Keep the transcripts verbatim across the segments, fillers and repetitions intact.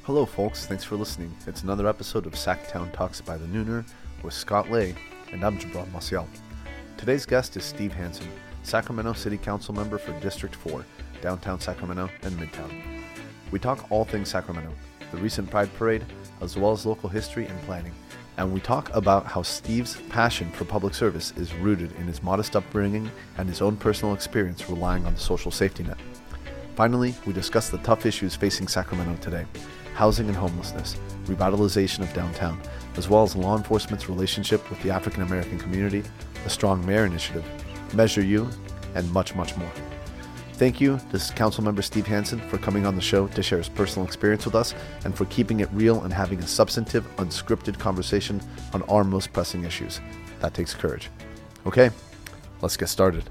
Hello folks, thanks for listening. It's another episode of Sacktown Talks by the Nooner with Scott Lay, and I'm Jabron Marcial. Today's guest is Steve Hansen, Sacramento City Council member for District four, downtown Sacramento and Midtown. We talk all things Sacramento, the recent Pride Parade, as well as local history and planning. And we talk about how Steve's passion for public service is rooted in his modest upbringing and his own personal experience relying on the social safety net. Finally, we discuss the tough issues facing Sacramento today: housing and homelessness, revitalization of downtown, as well as law enforcement's relationship with the African American community, a strong mayor initiative, Measure U, and much, much more. Thank you to Councilmember Steve Hansen for coming on the show to share his personal experience with us and for keeping it real and having a substantive, unscripted conversation on our most pressing issues. That takes courage. Okay, let's get started.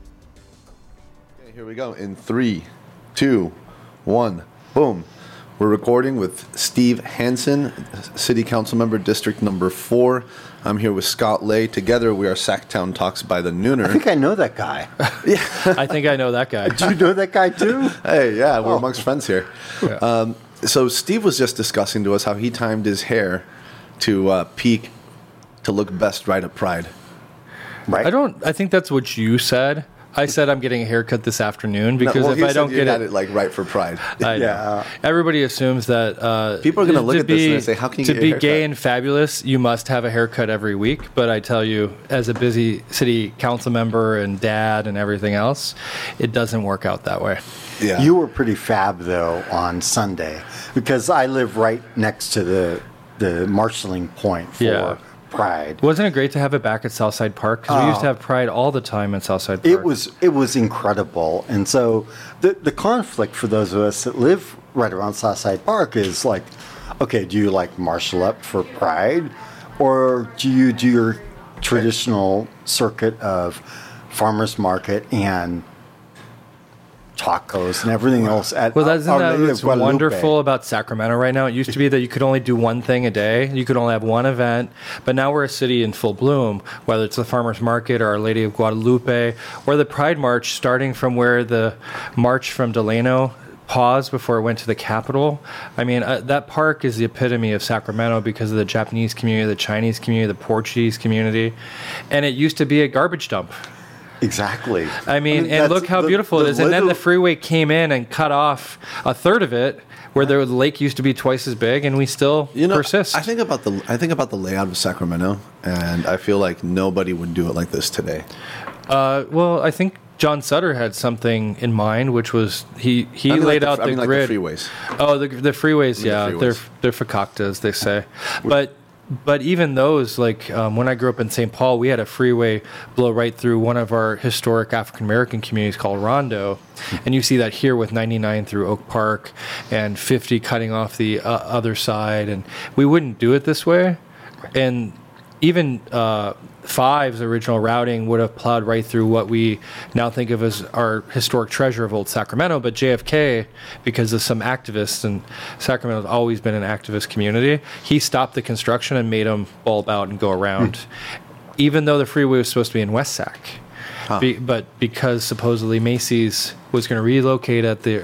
Okay, here we go. In three, two, one, boom. We're recording with Steve Hansen, City Council Member, District Number Four. I'm here with Scott Lay. Together, we are Sacktown Talks by the Nooner. I think I know that guy. Yeah, I think I know that guy. Do you know that guy too? Hey, yeah, we're Oh. amongst friends here. Yeah. Um, so Steve was just discussing to us how he timed his hair to uh, peak to look best right at Pride. Right. I don't. I think that's what you said. I said I'm getting a haircut this afternoon because No, well, if he I said don't you get had it, it like right for Pride. I know. Yeah. Everybody assumes that uh, People are gonna look to at this be- and say, "How can you to get a be haircut?" gay and fabulous? You must have a haircut every week." But I tell you, as a busy city council member and dad and everything else, it doesn't work out that way. Yeah. You were pretty fab though on Sunday because I live right next to the the marshalling point for Yeah. Pride. Wasn't it great to have it back at Southside Park? Because we used to have Pride all the time at Southside Park. It was it was incredible, and so the the conflict for those of us that live right around Southside Park is like, okay, do you like marshal up for Pride, or do you do your traditional circuit of farmers market and tacos and everything else at Well, isn't Our that Lady of what's Guadalupe? wonderful about Sacramento right now? It used to be that you could only do one thing a day. You could only have one event. But now we're a city in full bloom, whether it's the Farmers Market or Our Lady of Guadalupe or the Pride March, starting from where the march from Delano paused before it went to the Capitol. I mean, uh, that park is the epitome of Sacramento because of the Japanese community, the Chinese community, the Portuguese community. And it used to be a garbage dump. Exactly. I mean, and that's look how the- beautiful the it is. And then little- the freeway came in and cut off a third of it, where the lake used to be twice as big, and we still You know, persist. I think about the I think about the layout of Sacramento, and I feel like nobody would do it like this today. uh, well, I think John Sutter had something in mind, which was he he I mean, laid like out the, I the mean, grid. like the freeways. Oh, the the freeways, the yeah, freeways. they're they're fakaktas, they say, but. But even those, like um, when I grew up in Saint Paul, we had a freeway blow right through one of our historic African American communities called Rondo, and you see that here with ninety-nine through Oak Park and fifty cutting off the uh, other side, and we wouldn't do it this way. And even uh, Five's original routing would have plowed right through what we now think of as our historic treasure of Old Sacramento. But J F K, because of some activists, and Sacramento has always been an activist community, he stopped the construction and made them bulb out and go around, even though the freeway was supposed to be in West Sac. Huh. Be, but because supposedly Macy's was going to relocate at the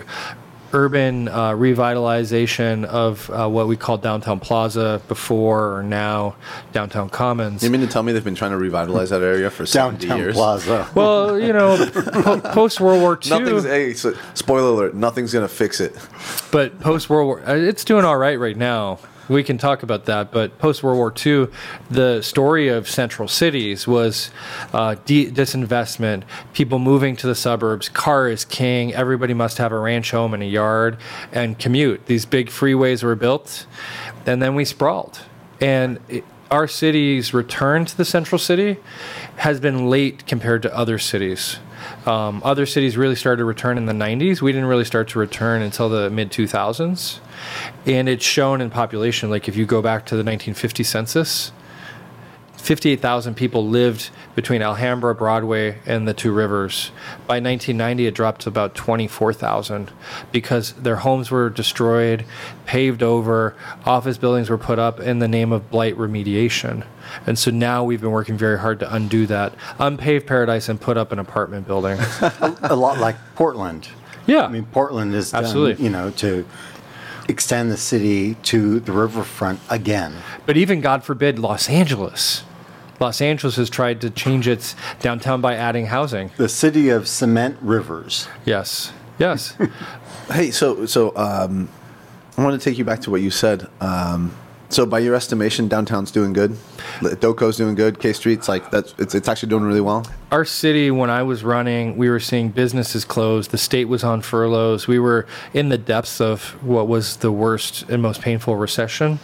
urban uh, revitalization of uh, what we call Downtown Plaza before or now Downtown Commons. You mean to tell me they've been trying to revitalize that area for seventy Downtown years? Plaza. Well, you know, po- post World War Two, Nothing's. Hey, so, spoiler alert! Nothing's gonna fix it. but post World War, uh, it's doing all right right now. We can talk about that, but post World War Two, the story of central cities was uh, de- disinvestment, people moving to the suburbs, car is king, everybody must have a ranch home and a yard, and commute. These big freeways were built, and then we sprawled. And it, our city's return to the central city has been late compared to other cities. Um, other cities really started to return in the nineties. We didn't really start to return until the mid two thousands. And it's shown in population. Like if you go back to the nineteen fifty census, fifty-eight thousand people lived between Alhambra, Broadway, and the two rivers. By nineteen ninety, it dropped to about twenty-four thousand because their homes were destroyed, paved over, office buildings were put up in the name of blight remediation. And so now we've been working very hard to undo that, unpave paradise and put up an apartment building. a lot like Portland. Yeah. I mean, Portland is Absolutely. done, you know, to extend the city to the riverfront again. But even, God forbid, Los Angeles. Los Angeles has tried to change its downtown by adding housing. The city of cement rivers. Yes. Yes. Hey, so so um, I want to take you back to what you said. Um, so by your estimation, downtown's doing good. Doco's doing good. K Street's like that's it's it's actually doing really well. Our city, when I was running, we were seeing businesses closed. The state was on furloughs. We were in the depths of what was the worst and most painful recession.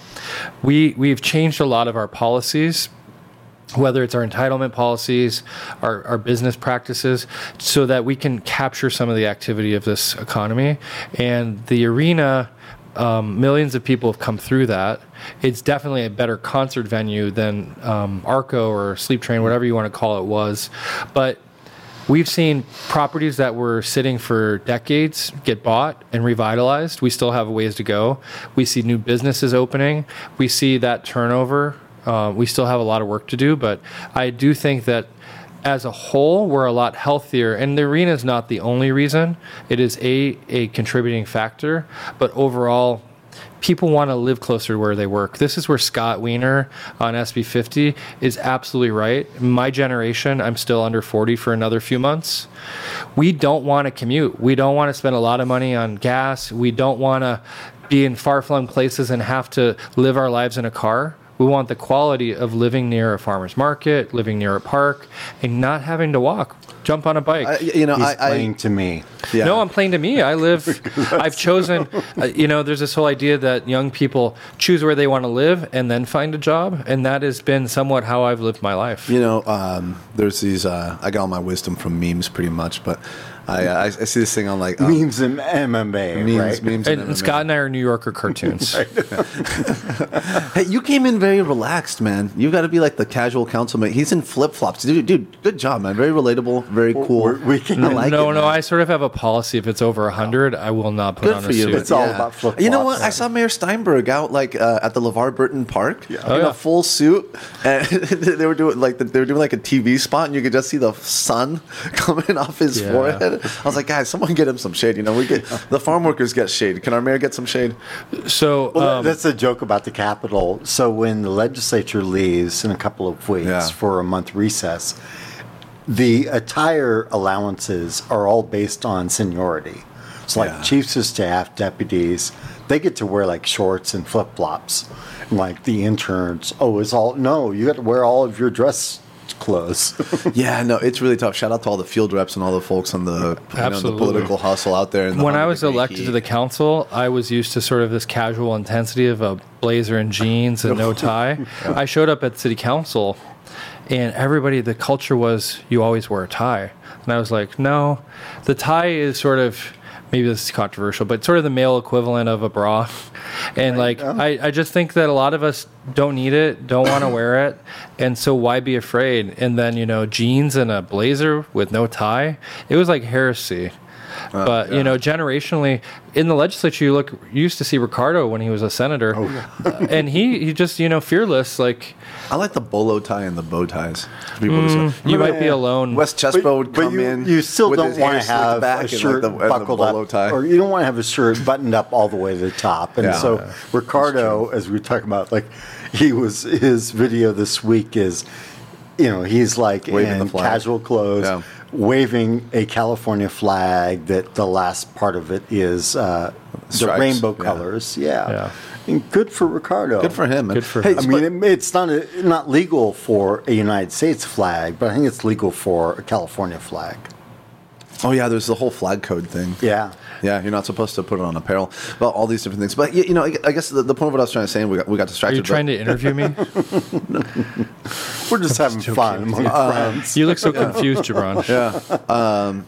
We we've changed a lot of our policies, whether it's our entitlement policies, our, our business practices, so that we can capture some of the activity of this economy. And the arena, um, millions of people have come through that. It's definitely a better concert venue than um, Arco or Sleep Train, whatever you want to call it, was. But we've seen properties that were sitting for decades get bought and revitalized. We still have a ways to go. We see new businesses opening. We see that turnover. Uh, we still have a lot of work to do, but I do think that as a whole, we're a lot healthier. And the arena is not the only reason. It is a, a contributing factor, but overall, people want to live closer to where they work. This is where Scott Wiener on S B fifty is absolutely right. My generation, I'm still under forty for another few months. We don't want to commute. We don't want to spend a lot of money on gas. We don't want to be in far-flung places and have to live our lives in a car. We want the quality of living near a farmer's market, living near a park, and not having to walk, jump on a bike. I, you know, He's I, playing I, to me. Yeah. No, I'm playing to me. I live, I've chosen, uh, you know, there's this whole idea that young people choose where they want to live and then find a job. And that has been somewhat how I've lived my life. You know, um, there's these, uh, I got all my wisdom from memes pretty much, but I, uh, I, I see this thing on like um, Memes and M M A, memes, right? memes, And, and and Scott and I are New Yorker cartoons. Hey, you came in very relaxed, man. You got to be like the casual councilman. He's in flip flops, dude. Dude, good job, man. Very relatable, very cool. We're- we can- I like no, it, no, man. I sort of have a policy. If it's over one hundred, I will not put Good on for a you. suit. It's all about flip-flops. You know what? I saw Mayor Steinberg out like uh, at the LeVar Burton Park in Oh, yeah. a full suit, and they were doing like the, they were doing like a T V spot, and you could just see the sun coming off his Yeah. forehead. I was like, guys, someone get him some shade. You know, we get the farm workers get shade. Can our mayor get some shade? So, Well, um, that's a joke about the Capitol. So when the legislature leaves in a couple of weeks Yeah. for a month recess, the attire allowances are all based on seniority. So like Yeah. chiefs of staff, deputies, they get to wear like shorts and flip flops. And like the interns, oh, it's all no, you got to wear all of your dress clothes. Yeah, no, it's really tough. Shout out to all the field reps and all the folks on the, you know, the Absolutely. political hustle out there. In the when I hundred was degree elected heat. to the council, I was used to sort of this casual intensity of a blazer and jeans and no tie. I showed up at city council, and everybody, the culture was you always wear a tie. And I was like, no, the tie is sort of, maybe this is controversial, but sort of the male equivalent of a bra. And like, I, I just think that a lot of us don't need it, don't want to wear it. And so why be afraid? And then, you know, jeans and a blazer with no tie, it was like heresy. Uh, but you know, generationally in the legislature, you look, you used to see Ricardo when he was a senator, uh, and he he just, you know, fearless. Like, I like the bolo tie and the bow ties. People just- you might be alone. West Chespo would come you, in. you still with don't his want hair to slicked have back a and, shirt like, the, and the buckled bolo up, tie. or you don't want to have a shirt buttoned up all the way to the top. And Yeah. so Yeah. Ricardo, as we were talking about, like he was his video this week is, you know, he's like Waving in the flag. casual clothes, Yeah. waving a California flag that the last part of it is uh, the Stripes, rainbow yeah. colors. Yeah. Yeah. And good for Ricardo. Good for him. Man. Good for hey, him. I so- mean, it, it's not a, not legal for a United States flag, but I think it's legal for a California flag. oh yeah, there's the whole flag code thing. Yeah. Yeah, you're not supposed to put it on apparel. Well, all these different things. But, you you know, I I guess the, the point of what I was trying to say, and we got, we got Are distracted. you but- trying to interview me? We're just having fun among friends. You look so confused, Jabron. Yeah. Um,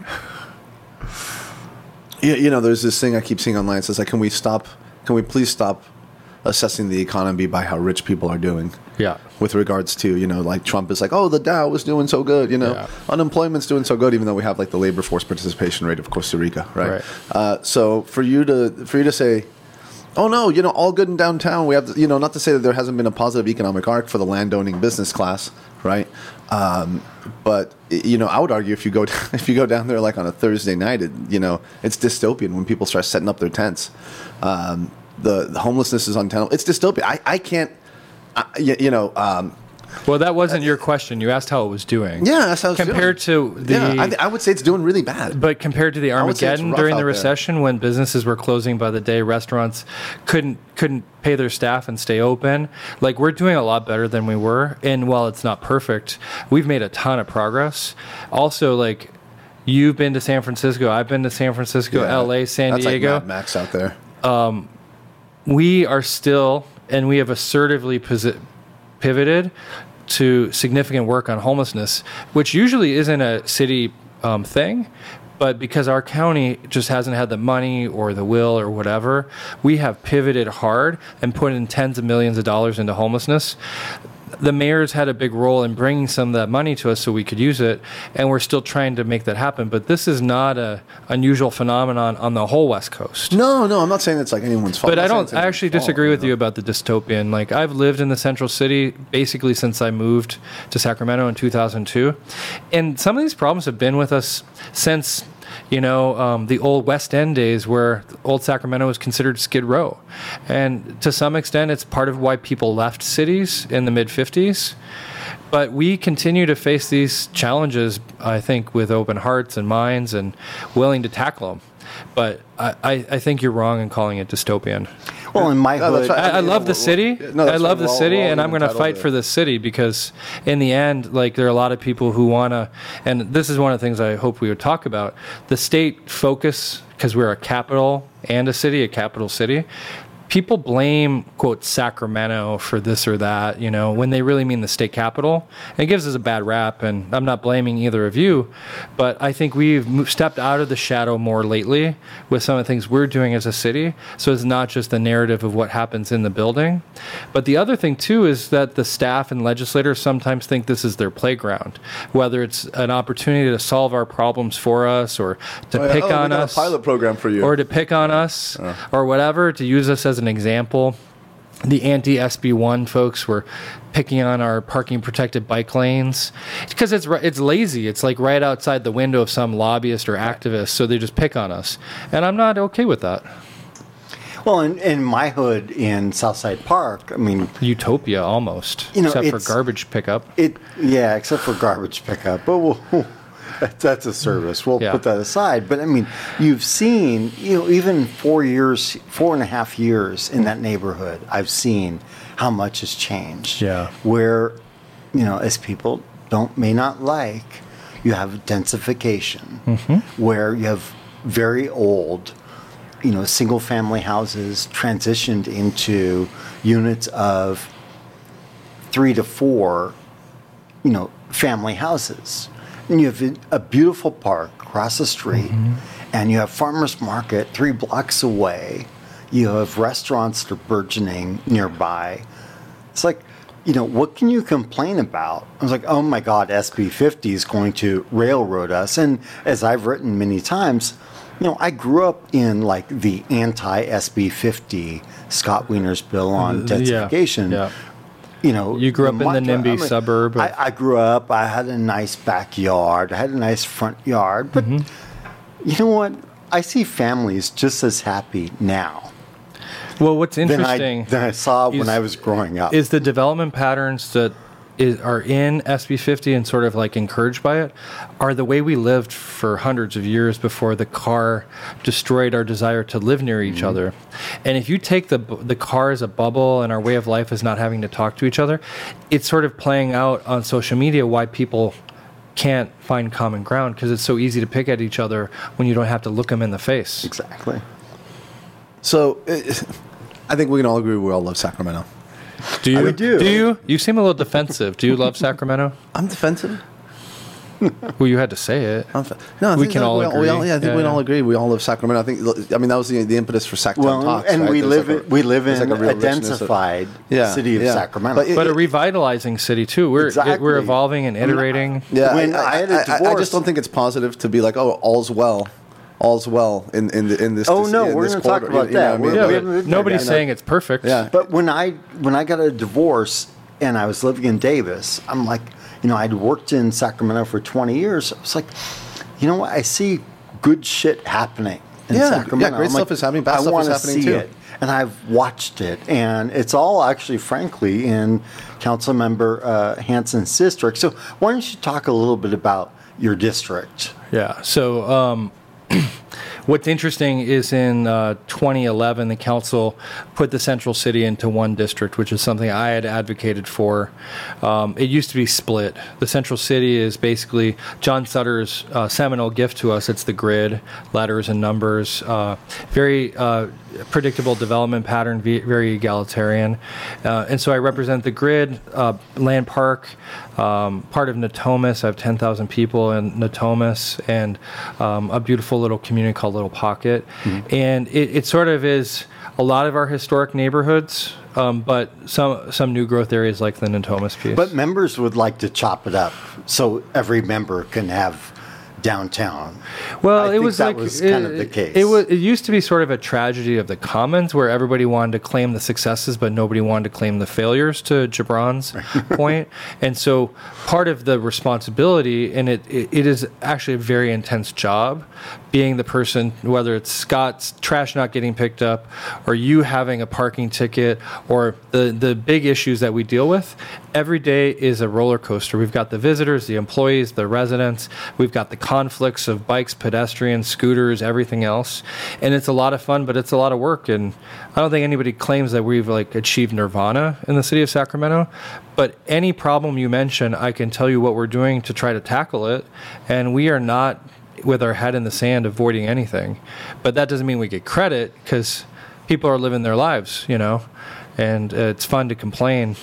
yeah, you know, there's this thing I keep seeing online. It says, like, can we stop, can we please stop assessing the economy by how rich people are doing? Yeah. With regards to, you know, like Trump is like, oh, the Dow is doing so good, you know, Yeah. unemployment's doing so good, even though we have like the labor force participation rate of Costa Rica, right? Right. Uh, so for you to for you to say, oh no, you know, all good in downtown, we have, to, you know, not to say that there hasn't been a positive economic arc for the landowning business class, right? Um, but you know, I would argue if you go if you go down there like on a Thursday night, it, you know, it's dystopian when people start setting up their tents. Um, the, the homelessness is untenable. It's dystopia. I, I can't, I, you, you know. Um, Well, that wasn't your question. You asked how it was doing. Yeah, that's how it's compared doing. to the. Yeah, I, th- I would say it's doing really bad. But compared to the I would say it's Armageddon rough during out the there. recession, when businesses were closing by the day, restaurants couldn't couldn't pay their staff and stay open. Like, we're doing a lot better than we were. And while it's not perfect, we've made a ton of progress. Also, like, you've been to San Francisco. I've been to San Francisco, Yeah, L A, San that's Diego. like Mad Max out there. We are still, and we have assertively posi- pivoted to significant work on homelessness, which usually isn't a city um, thing, but because our county just hasn't had the money or the will or whatever, we have pivoted hard and put in tens of millions of dollars into homelessness. The mayor's had a big role in bringing some of that money to us so we could use it, and we're still trying to make that happen. But this is not a unusual phenomenon on the whole West Coast. No, no, I'm not saying it's like anyone's fault. But I'm I not saying don't. it's I anyone's actually fault, disagree with know? you about the dystopian. Like, I've lived in the central city basically since I moved to Sacramento in two thousand two, and some of these problems have been with us since, you know, um, the old West End days, where old Sacramento was considered Skid Row, and to some extent, it's part of why people left cities in the mid fifties. But we continue to face these challenges, I think, with open hearts and minds and willing to tackle them. But I, I, I think you're wrong in calling it dystopian. Well, in my No, that's hood, right. I, I mean, love the we're- city. we're- no, I that's love right. the We're all- city, we're all and I'm going to entitled fight to- for the city because, in the end, like, there are a lot of people who want to. And this is one of the things I hope we would talk about. The state focus, because we're a capital and a city, a capital city. People blame, quote, Sacramento for this or that, you know, when they really mean the state capital. And it gives us a bad rap, and I'm not blaming either of you, but I think we've moved, stepped out of the shadow more lately with some of the things we're doing as a city. So it's not just the narrative of what happens in the building. But the other thing, too, is that the staff and legislators sometimes think this is their playground, whether it's an opportunity to solve our problems for us or to Oh, yeah. pick Oh, we on got a us. pilot program for you. Or to pick on us or whatever, to use us as an example. The anti-S B one folks were picking on our parking protected bike lanes because it's ri- it's lazy. It's like right outside the window of some lobbyist or activist, so they just pick on us. And I'm not okay with that. well, in, in my hood in Southside Park, I mean, Utopia almost, You know, except for it's- garbage pickup. it, yeah, except for garbage pickup, but we'll, that- that's a service. We'll Yeah. put that aside. But I mean, you've seen, you know, even four years, four and a half years in that neighborhood, I've seen how much has changed. Yeah. Where, you know, as people don't may not like, you have densification, where you have very old, you know, single family houses transitioned into units of three to four, you know, family houses. And you have a beautiful park across the street, and you have farmers market three blocks away. You have restaurants that are burgeoning nearby. It's like, you know, what can you complain about? I was like, oh my God, S B fifty is going to railroad us. And as I've written many times, you know, I grew up in like the anti-S B fifty Scott Wiener's bill on Yeah, densification. yeah. You know, You grew up in the mantra- NIMBY suburb of- I, I grew up. I had a nice backyard. I had a nice front yard. But Mm-hmm. you know what? I see families just as happy now Well, what's than I, interesting than I saw when is- I was growing up. is the development patterns that is, are in S B fifty and sort of like encouraged by it are the way we lived for hundreds of years before the car destroyed our desire to live near each Mm-hmm. other. And if you take the bu- the car as a bubble and our way of life is not having to talk to each other, it's sort of playing out on social media why people can't find common ground because it's so easy to pick at each other when you don't have to look them in the face. exactly. So, uh, I think we can all agree we all love Sacramento. Do you? We do. Do you? You seem a little defensive. Do you love Sacramento? I'm defensive. Well, you had to say it. I'm fe- no, I We think can that all we agree. We all, yeah, I think Yeah, we yeah. all agree. We all love Sacramento. I think. I mean, that was the, the impetus for Sacktown Well, Talks. and right? we There's live like a- in, we live there's in like a real a richness of- densified Yeah, city of yeah. Sacramento. But it- But a revitalizing city too. We're Exactly. we're evolving and iterating. Yeah, When I, I had a I- I- I divorce- just don't think it's positive to be like, oh, all's well, all's well in in, the, in this. Oh, no, in we're this gonna talk quarter, about you know that. what I We're- mean? Yeah, we But- haven't- nobody's yeah, saying it's perfect. Yeah. But when I when I got a divorce and I was living in Davis, I'm like, you know, I'd worked in Sacramento for twenty years. I was like, you know what? I see good shit happening in Yeah, Sacramento. yeah, great I'm stuff like, is happening, bad I stuff is wanna happening see too. it. and I've watched it, and it's all actually, frankly, in Councilmember uh, Hansen's district. So why don't you talk a little bit about your district? Yeah. So um, what's interesting is in uh, twenty eleven, the council put the central city into one district, which is something I had advocated for. Um, it used to be split. The central city is basically John Sutter's uh, seminal gift to us. It's the grid, letters and numbers, uh, very uh, predictable development pattern, very egalitarian. Uh, and so I represent the grid, uh, Land Park, um, part of Natomas. I have ten thousand people in Natomas, and um, a beautiful little community called Little Pocket. Mm-hmm. And it, it sort of is a lot of our historic neighborhoods, um, but some some new growth areas like the Natomas piece. But members would like to chop it up so every member can have downtown. Well, I it think was that like was it, kind of the case. It was. It used to be sort of a tragedy of the commons, where everybody wanted to claim the successes, but nobody wanted to claim the failures. To Gibran's point, and so part of the responsibility, and it, it it is actually a very intense job, being the person, whether it's Scott's trash not getting picked up, or you having a parking ticket, or the the big issues that we deal with. Every day is a roller coaster. We've got the visitors, the employees, the residents. We've got the conflicts of bikes, pedestrians, scooters, everything else. And it's a lot of fun, but it's a lot of work. And I don't think anybody claims that we've like achieved nirvana in the city of Sacramento. But any problem you mention, I can tell you what we're doing to try to tackle it. And we are not with our head in the sand avoiding anything. But that doesn't mean we get credit, because people are living their lives, you know, and uh, it's fun to complain.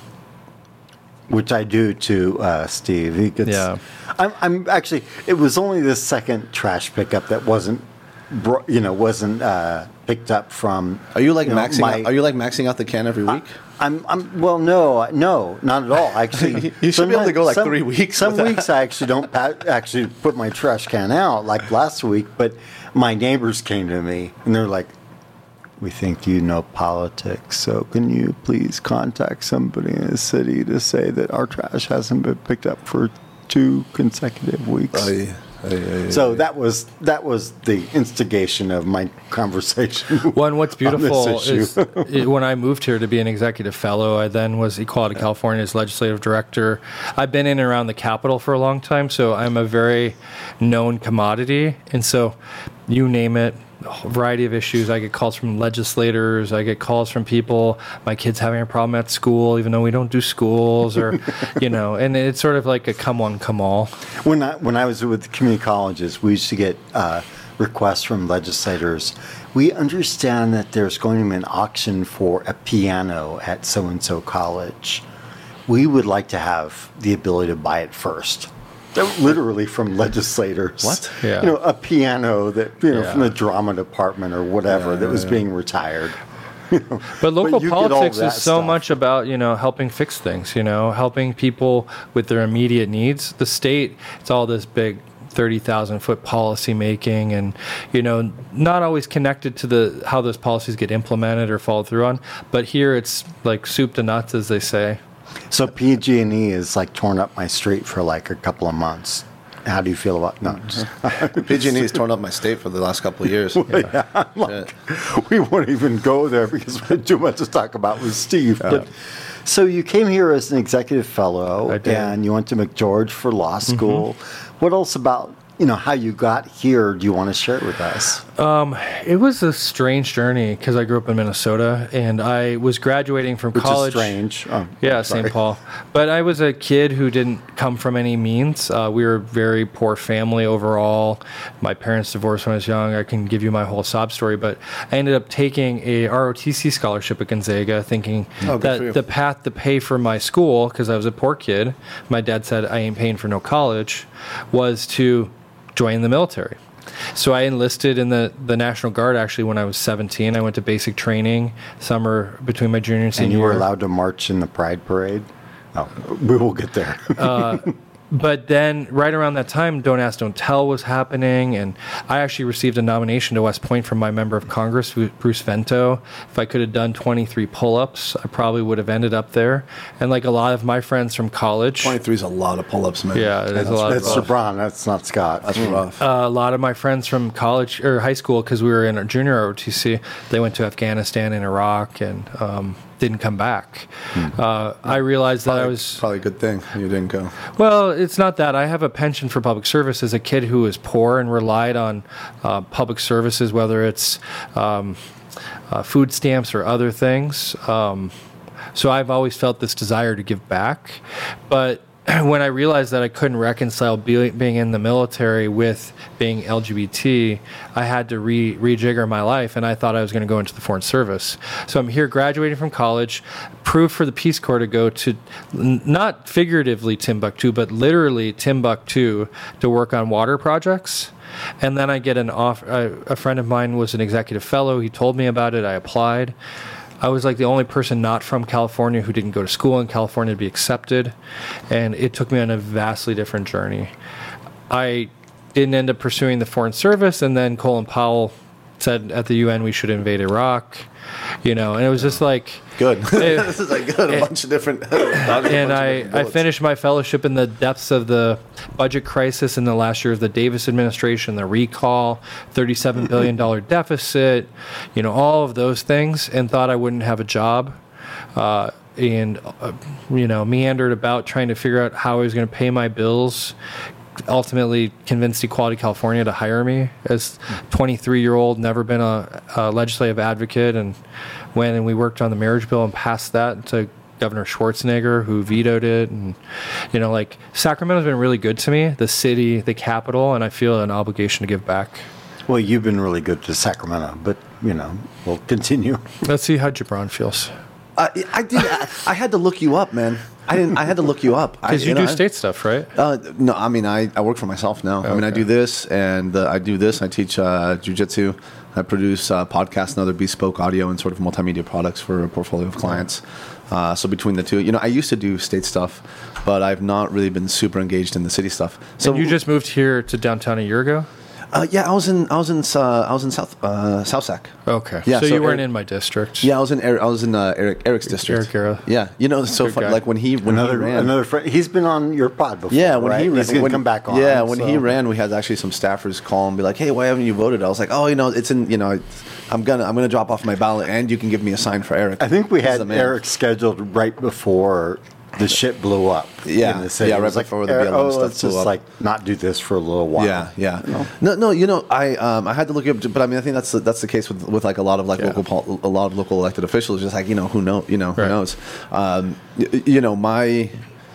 Which I do too, uh, Steve. He gets, Yeah. I'm, I'm actually. It was only the second trash pickup that wasn't, bro- you know, wasn't uh, picked up from. Are you like you know, maxing? my- out, are you like maxing out the can every week? I'm, I'm. Well, no, no, not at all. Actually, You should be able to go like some- three weeks Some without- weeks I actually don't pa- actually put my trash can out, like last week. But my neighbors came to me and they're like, "We think you know politics, so can you please contact somebody in the city to say that our trash hasn't been picked up for two consecutive weeks?" Aye, aye, aye, So aye. that was that was the instigation of my conversation. Well, and what's on beautiful this is issue. it, when I moved here to be an executive fellow, I then was Equality California's legislative director. I've been in and around the Capitol for a long time, so I'm a very known commodity. And so you name it, a variety of issues. I get calls from legislators. I get calls from people, my kid's having a problem at school, even though we don't do schools, or, you know, and it's sort of like a come one, come all. When I when I was with the community colleges, we used to get uh, requests from legislators. We understand that there's going to be an auction for a piano at so and so college. We would like to have the ability to buy it first. That literally from legislators. What? Yeah. You know, a piano that you know Yeah. from the drama department or whatever Yeah, that yeah, was yeah. being retired. But local you get all politics that is so stuff. much about, you know, helping fix things, you know, helping people with their immediate needs. The state, it's all this big thirty thousand foot policy making, and, you know, not always connected to the how those policies get implemented or followed through on. But here it's like soup to nuts, as they say. So P G and E is like torn up my street for like a couple of months. How do you feel about no? Just, P G and E has torn up my state for the last couple of years. Shit. we won't even go there because we had too much to talk about with Steve. But, so you came here as an executive fellow, I did. and you went to McGeorge for law school. What else about you know how you got here? Do you want to share it with us? Um, it was a strange journey because I grew up in Minnesota, and I was graduating from Which college. is strange. Oh, Yeah, sorry. Saint Paul. But I was a kid who didn't come from any means. Uh, we were a very poor family overall. My parents divorced when I was young. I can give you my whole sob story. But I ended up taking a R O T C scholarship at Gonzaga, thinking Oh, good for you. that the path to pay for my school, because I was a poor kid, my dad said I ain't paying for no college, was to join the military. So I enlisted in the, the National Guard actually when I was seventeen. I went to basic training summer between my junior and senior And you were year. allowed to march in the Pride Parade. Oh, we will get there. but then right around that time, Don't Ask, Don't Tell was happening, and I actually received a nomination to West Point from my member of Congress, Bruce Vento. If I could have done twenty-three pull-ups, I probably would have ended up there. And like a lot of my friends from college, twenty-three is a lot of pull-ups, man. Yeah, it is a lot. That's of LeBron. That's not Scott. That's rough. Uh, a lot of my friends from college or high school, because we were in our junior O T C, they went to Afghanistan and Iraq and um, didn't come back. Hmm. Uh, I realized probably, that I was probably a good thing you didn't go. Well, it's not that. I have a penchant for public service as a kid who was poor and relied on uh, public services, whether it's um, uh, food stamps or other things. Um, so I've always felt this desire to give back, but when I realized that I couldn't reconcile be, being in the military with being L G B T, I had to re, rejigger my life, and I thought I was going to go into the Foreign Service. So I'm here graduating from college, proved for the Peace Corps to go to, not figuratively Timbuktu, but literally Timbuktu to work on water projects. And then I get an offer. A friend of mine was an executive fellow. He told me about it. I applied. I was like the only person not from California who didn't go to school in California to be accepted, and it took me on a vastly different journey. I didn't end up pursuing the Foreign Service, and then Colin Powell said at the U N we should invade Iraq, you know, and it was just like good. It, this is like good. A it, bunch of different. And I, I finished my fellowship in the depths of the budget crisis in the last year of the Davis administration, the recall, thirty-seven billion dollars deficit, you know, all of those things, and thought I wouldn't have a job. Uh, and, uh, you know, meandered about trying to figure out how I was going to pay my bills. Ultimately convinced Equality California to hire me as twenty-three-year-old, never been a, a legislative advocate, and went and we worked on the marriage bill and passed that to Governor Schwarzenegger, who vetoed it. And, you know, like, Sacramento's been really good to me, the city, the capital, and I feel an obligation to give back. Well, you've been really good to Sacramento, but, you know, we'll continue. Let's see how Gibran feels. Uh, I did. I, I had to look you up, man. I didn't. I had to look you up because you, you know, do state stuff, right? Uh, no, I mean, I, I work for myself now. Okay. I mean, I do this and uh, I do this. I teach uh, jiu-jitsu. I produce uh, podcasts and other bespoke audio and sort of multimedia products for a portfolio of clients. Uh, so between the two, you know, I used to do state stuff, but I've not really been super engaged in the city stuff. So and you just moved here to downtown a year ago? Uh, yeah, I was in I was in uh, I was in South uh, South Sac. Okay, yeah, so, so you weren't Eric, in my district. Yeah, I was in Eric, I was in uh, Eric Eric's district. Eric Era. Yeah, you know, it's so fun. Like when he when another he ran, another friend. He's been on your pod before. Yeah, when right? he ran, he's gonna when, come back on. Yeah, when so. he ran, we had actually some staffers call and be like, "Hey, why haven't you voted?" I was like, "Oh, you know, it's in you know, I'm gonna I'm gonna drop off my ballot, and you can give me a sign for Eric." I think we had Eric scheduled right before the shit blew up. Yeah, in the city. yeah, right like, before the B L M oh, stuff let's blew just up. like not do this for a little while. Yeah, yeah. You know? No, no. You know, I um, I had to look up, but I mean, I think that's the, that's the case with with like a lot of like Yeah. local pol- a lot of local elected officials. Just like you know, who know, you know, who Right. knows. Um, y- you know, my.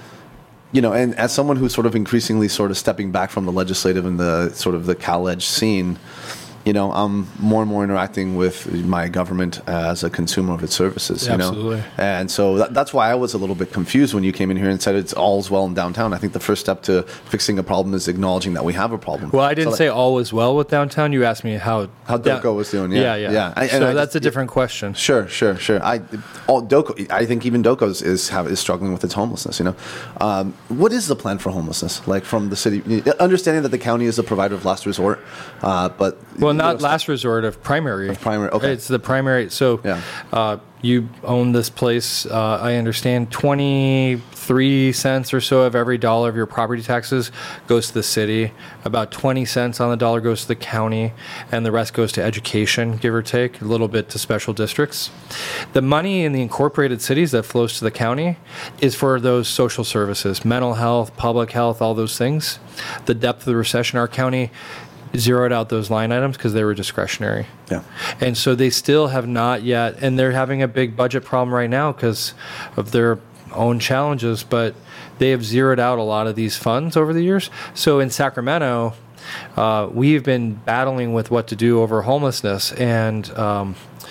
You know, and as someone who's sort of increasingly sort of stepping back from the legislative and the sort of the Cal-Edge scene, you know, I'm more and more interacting with my government as a consumer of its services, you Absolutely. know? And so that, that's why I was a little bit confused when you came in here and said it's all's well in downtown. I think the first step to fixing a problem is acknowledging that we have a problem. Well, I didn't So, say all was well with downtown. You asked me how How down- Doko was doing, yeah. yeah, Yeah. I- and so I that's just- a different question. Sure, sure, sure. I, all Doko, I think even Doko is is, have, is struggling with its homelessness. You know, um, what is the plan for homelessness? Like from the city, understanding that the county is a provider of last resort, uh, but Well, you not know, last resort of primary. Of primary, okay. It's the primary. So, Yeah. uh, you own this place. Uh, I understand twenty-three cents or so of every dollar of your property taxes goes to the city. About twenty cents on the dollar goes to the county, and the rest goes to education, give or take, a little bit to special districts. The money in the incorporated cities that flows to the county is for those social services, mental health, public health, all those things. The depth of the recession, our county zeroed out those line items because they were discretionary. Yeah. And so they still have not yet, and they're having a big budget problem right now because of their own challenges, but they have zeroed out a lot of these funds over the years. So in Sacramento, uh, we've been battling with what to do over homelessness, and um,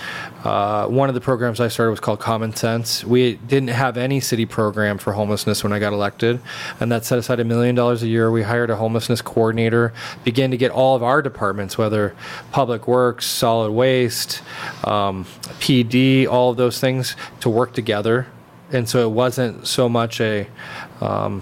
Uh, one of the programs I started was called Common Sense. We didn't have any city program for homelessness when I got elected, and that set aside a million dollars a year. We hired a homelessness coordinator, began to get all of our departments, whether Public Works, Solid Waste, um, P D, all of those things, to work together. And so it wasn't so much a um,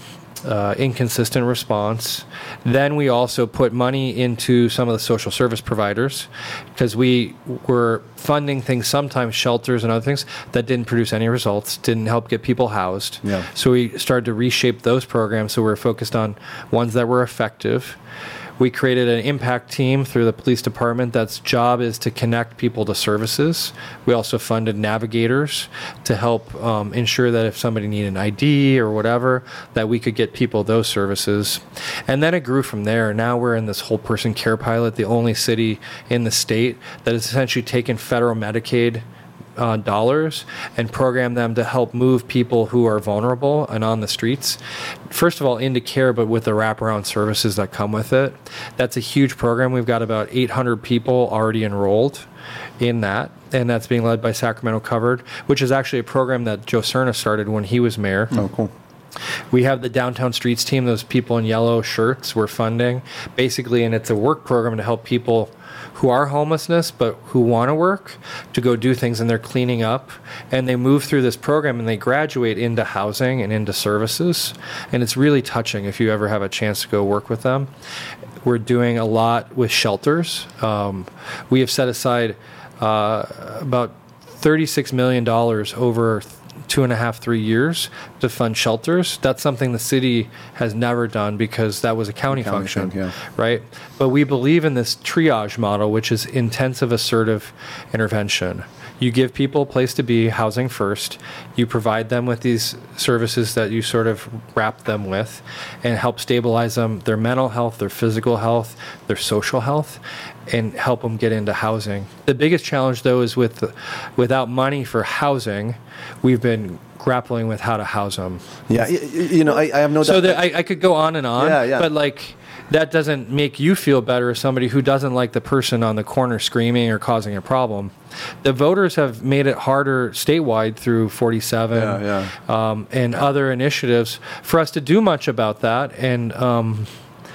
uh, inconsistent response. Then we also put money into some of the social service providers because we were funding things, sometimes shelters and other things, that didn't produce any results, didn't help get people housed. Yeah. So we started to reshape those programs so we were focused on ones that were effective. We created an impact team through the police department that's job is to connect people to services. We also funded navigators to help um, ensure that if somebody needed an I D or whatever, that we could get people those services. And then it grew from there. Now we're in this whole person care pilot, the only city in the state that has essentially taken federal Medicaid Uh, dollars and program them to help move people who are vulnerable and on the streets, first of all, into care, but with the wraparound services that come with it. That's a huge program. We've got about eight hundred people already enrolled in that, and that's being led by Sacramento Covered, which is actually a program that Joe Cerna started when he was mayor. Oh, cool. We have the Downtown Streets team, those people in yellow shirts we're funding, basically, and it's a work program to help people who are homelessness but who want to work to go do things, and they're cleaning up, and they move through this program and they graduate into housing and into services, and it's really touching if you ever have a chance to go work with them. We're doing a lot with shelters. Um, we have set aside uh, about thirty-six million dollars over two and a half, three years to fund shelters. That's something the city has never done because that was a county, county function, thing, yeah. right? But we believe in this triage model, which is intensive assertive intervention. You give people a place to be, housing first. You provide them with these services that you sort of wrap them with and help stabilize them, their mental health, their physical health, their social health, and help them get into housing. The biggest challenge, though, is with without money for housing, we've been grappling with how to house them. Yeah, you, you know, I, I have no doubt. So that I, I could go on and on, Yeah, yeah. but like that doesn't make you feel better as somebody who doesn't like the person on the corner screaming or causing a problem. The voters have made it harder statewide through forty-seven Yeah, yeah. Um, and other initiatives for us to do much about that. And um,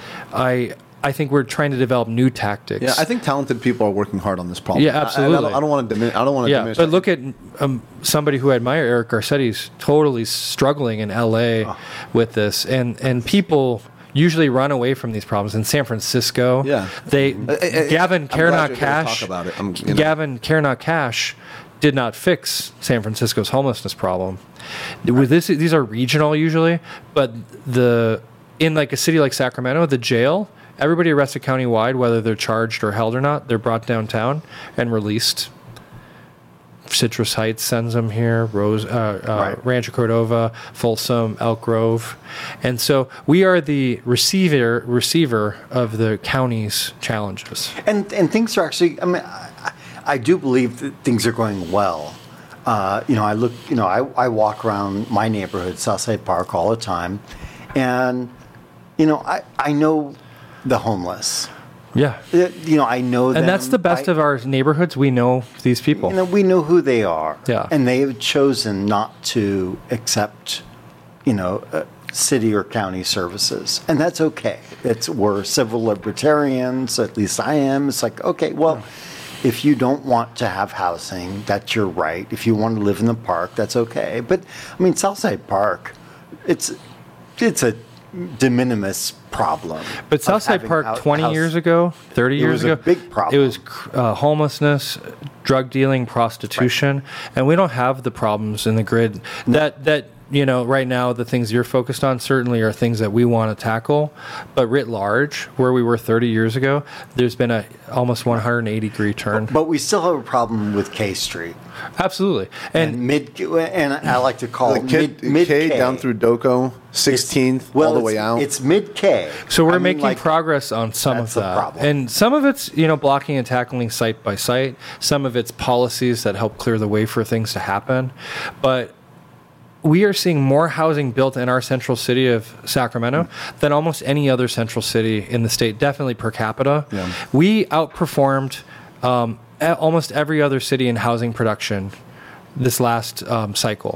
I I think we're trying to develop new tactics. Yeah, I think talented people are working hard on this problem. Yeah, absolutely. I, I, don't, I don't want to diminish. I don't want to Yeah, diminish. but look at um, somebody who I admire, Eric Garcetti's totally struggling in L A Oh. with this, and and people usually run away from these problems. In San Francisco, Yeah. they I- I- Gavin I'm glad you're Carnot here to Cash, talk about it. I'm- you know. Gavin Carnot Cash did not fix San Francisco's homelessness problem. With this, these are regional usually, but the in like a city like Sacramento, the jail. Everybody arrested countywide, whether they're charged or held or not, they're brought downtown and released. Citrus Heights sends them here, Rose, uh, uh, Right. Rancho Cordova, Folsom, Elk Grove. And so we are the receiver receiver of the county's challenges. And and things are actually. I mean, I, I do believe that things are going well. Uh, you know, I look. You know, I, I walk around my neighborhood, Southside Park, all the time, and you know, I I know the homeless. Yeah. Uh, You know, I know them. And that's the best I, of our neighborhoods. We know these people. You know, we know who they are. Yeah. And they have chosen not to accept, you know, uh, city or county services, and that's okay. It's we're civil libertarians. At least I am. It's like, okay, well, if you don't want to have housing, that's your right. If you want to live in the park, that's okay. But I mean, Southside Park, it's it's a de minimis problem. But of Southside having Park out- twenty house- years ago, thirty It years was a ago, big problem. It was uh, homelessness, drug dealing, prostitution, and we don't have the problems in the grid that that you know right now. The things you're focused on certainly are things that we want to tackle, but writ large, where we were thirty years ago, there's been a almost one hundred eighty degree turn. But we still have a problem with K Street. Absolutely, and, And mid, and I like to call the it kid, mid, mid K, K down through Doco, sixteenth, Well, all the it's- way out. It's mid K. so we're I mean, making like, progress on some that's of the that, problem. and some of it's you know blocking and tackling site by site. Some of it's policies that help clear the way for things to happen, but we are seeing more housing built in our central city of Sacramento than almost any other central city in the state, definitely per capita. Yeah. We outperformed um, a- almost every other city in housing production this last um, cycle.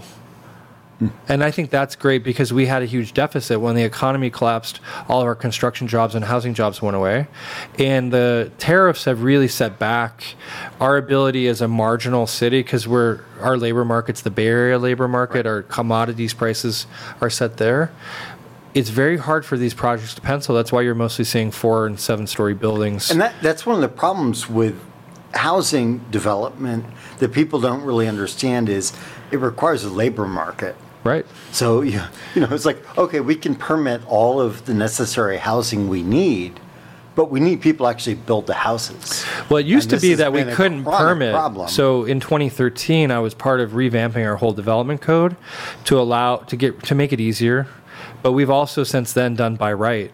And I think that's great because we had a huge deficit when the economy collapsed. All of our construction jobs and housing jobs went away. And the tariffs have really set back our ability as a marginal city because we're our labor market's the Bay Area labor market. Our commodities prices are set there. it's very hard for these projects to pencil. That's why you're mostly seeing four and seven story buildings. And that, that's one of the problems with housing development that people don't really understand is it requires a labor market. Right. So, you you know, it's like, okay, we can permit all of the necessary housing we need, but we need people to actually build the houses. Well, it used And to this be has that we been a couldn't chronic permit. problem. So in twenty thirteen, I was part of revamping our whole development code to allow to get to make it easier. But we've also since then done by right.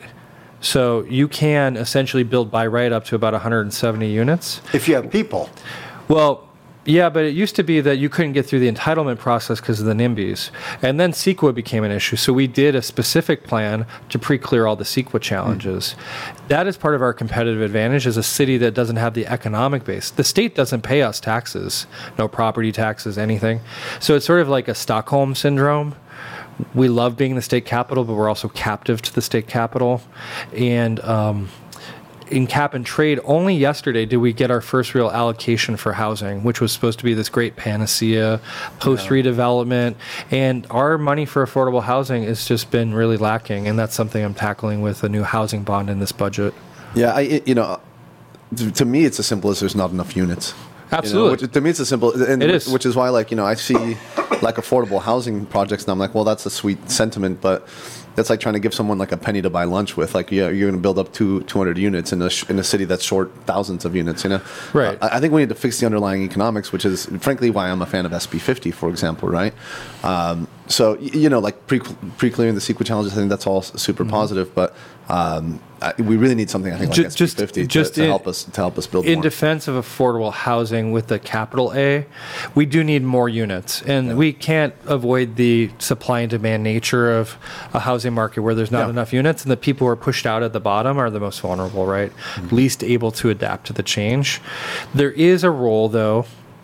So you can essentially build by right up to about one hundred seventy units. If you have people. Well, yeah, but it used to be that you couldn't get through the entitlement process because of the NIMBYs. And then CEQA became an issue. So we did a specific plan to pre-clear all the CEQA challenges. Mm. That is part of our competitive advantage as a city that doesn't have the economic base. The state doesn't pay us taxes, no property taxes, anything. So it's sort of like a Stockholm syndrome. We love being the state capital, but we're also captive to the state capital. And um, in cap and trade, only yesterday did we get our first real allocation for housing, which was supposed to be this great panacea, post redevelopment. And our money for affordable housing has just been really lacking. And that's something I'm tackling with a new housing bond in this budget. Yeah, I, it, you know, to, to me, it's as simple as there's not enough units. Absolutely. You know, which, to me, it's as simple, and it which, is. which is why, like, you know, I see like affordable housing projects, and I'm like, well, that's a sweet sentiment, but that's like trying to give someone like a penny to buy lunch with. Like, yeah, you're going to build up two two hundred units in a sh- in a city that's short thousands of units. You know, right? Uh, I think we need to fix the underlying economics, which is frankly why I'm a fan of S B fifty, for example, right? Um, so y- you know, like pre pre clearing the CEQA challenges, I think that's all super mm-hmm. positive, but. Um, I, we really need something, I think, like just, S B fifty just to, to in, help us to help us build in more. defense of affordable housing with the capital A, we do need more units, and yeah. we can't avoid the supply and demand nature of a housing market where there's not yeah. enough units, and the people who are pushed out at the bottom are the most vulnerable, right? Mm-hmm. Least able to adapt to the change. There is a role, though,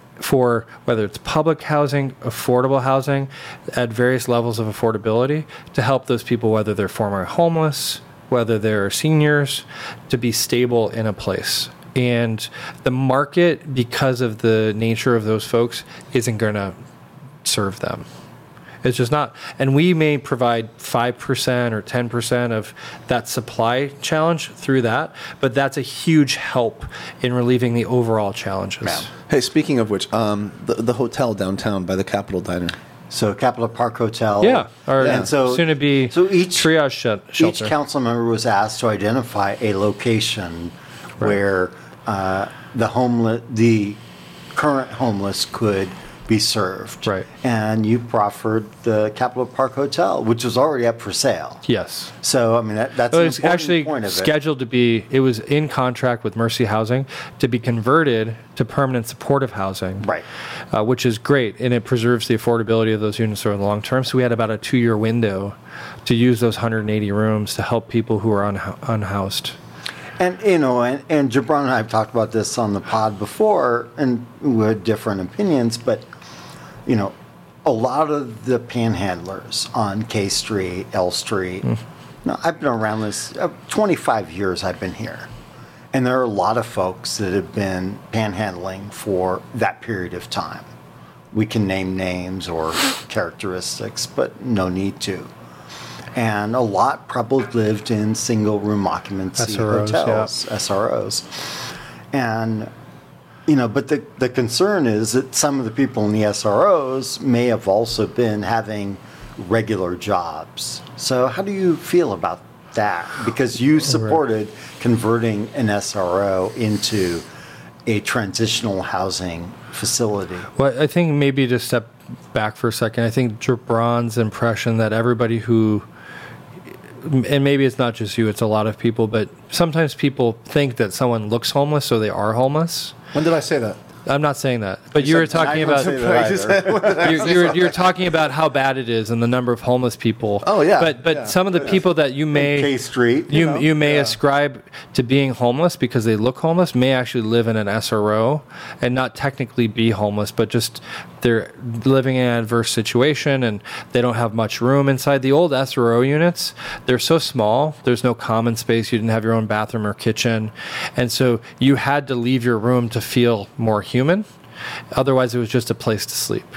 for whether it's public housing, affordable housing, at various levels of affordability, to help those people, whether they're formerly homeless, whether they're seniors, to be stable in a place. And the market, because of the nature of those folks, isn't going to serve them. It's just not. And we may provide five percent or ten percent of that supply challenge through that, but that's a huge help in relieving the overall challenges. Yeah. Hey, speaking of which, um, the, the hotel downtown by the Capitol Diner. So Capitol Park Hotel. Yeah, or and so, soon to be so each, triage sh- shelter. Each council member was asked to identify a location right. where uh, the homeless, the current homeless could be served. Right. And you proffered the Capitol Park Hotel, which was already up for sale. Yes. So, I mean, that, that's it an was important actually point of scheduled it. to be, it was in contract with Mercy Housing to be converted to permanent supportive housing. Right. Uh, which is great, and it preserves the affordability of those units over the long term. So we had about a two-year window to use those one hundred eighty rooms to help people who are unha- unhoused. And, you know, and, and Gibran and I have talked about this on the pod before, and we had different opinions, but, you know, a lot of the panhandlers on K Street, L Street, mm. now, I've been around this, uh, twenty-five years I've been here. And there are a lot of folks that have been panhandling for that period of time. We can name names or characteristics, but no need to. And a lot probably lived in single-room occupancy S R Os, hotels, yeah. S R Os. And, you know, but the, the concern is that some of the people in the S R Os may have also been having regular jobs. So how do you feel about that? Because you supported converting an S R O into a transitional housing facility. Well, I think maybe to step back for a second, I think Gibran's impression that everybody who, and maybe it's not just you, it's a lot of people, but sometimes people think that someone looks homeless, so they are homeless. When did I say that? I'm not saying that, but you, you were talking about you're, you're, you're talking about how bad it is and the number of homeless people. Oh yeah, but but yeah. some of the people that you may K Street, you you, know? you may yeah. ascribe to being homeless because they look homeless may actually live in an S R O and not technically be homeless, but just they're living in an adverse situation and they don't have much room inside. The old S R O units, they're so small. There's no common space. You didn't have your own bathroom or kitchen, and so you had to leave your room to feel more human. Otherwise, it was just a place to sleep.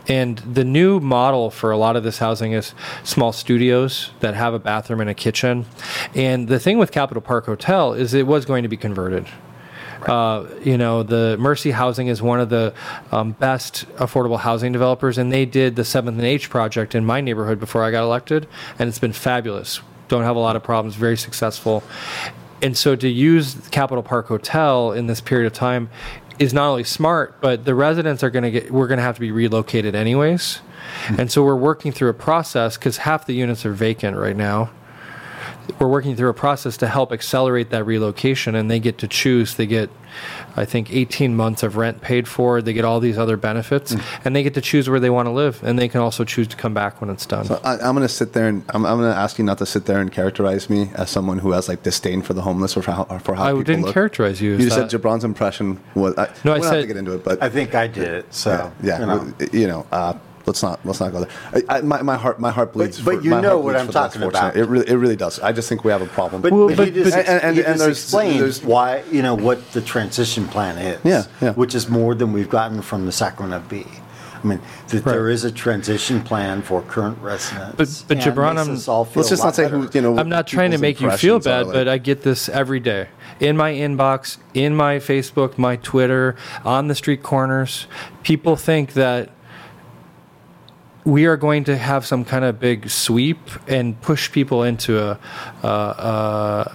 And the new model for a lot of this housing is small studios that have a bathroom and a kitchen. And the thing with Capitol Park Hotel is it was going to be converted. Uh, you know, the Mercy Housing is one of the um, best affordable housing developers, and they did the seventh and H project in my neighborhood before I got elected, and it's been fabulous. Don't have a lot of problems, very successful. And so to use Capitol Park Hotel in this period of time is not only smart, but the residents are going to get, we're going to have to be relocated anyways. Mm-hmm. And so we're working through a process because half the units are vacant right now. We're working through a process to help accelerate that relocation, and they get to choose. They get, I think, eighteen months of rent paid for. They get all these other benefits, mm. and they get to choose where they want to live, and they can also choose to come back when it's done. So I, I'm going to sit there, and I'm, I'm going to ask you not to sit there and characterize me as someone who has like disdain for the homeless or for how, or for how I people didn't look. characterize you. You as said that. Jabron's impression was. I, No, I we don't said- have to get into it, but I think I did it. So yeah, you know. you know. Uh, Let's not let's not go there. I, I, my, my heart my heart bleeds. But- but for, you my know heart what bleeds I'm for the less talking about. fortunate. It really it really does. I just think we have a problem. But, Well, but but- he just, but- and- and- he and just there's- explained there's- why, you know, what the transition plan is. Yeah, yeah. Which is more than we've gotten from the Sacramento Bee. I mean, that Right. there is a transition plan for current residents. But- but and Jabron, makes I'm- us all feel let's just a lot not say better. who you know. I'm not trying to people's make you feel impressions are bad, like- but I get this every day in my inbox, in my Facebook, my Twitter, on the street corners. People think that we are going to have some kind of big sweep and push people into a, a, a,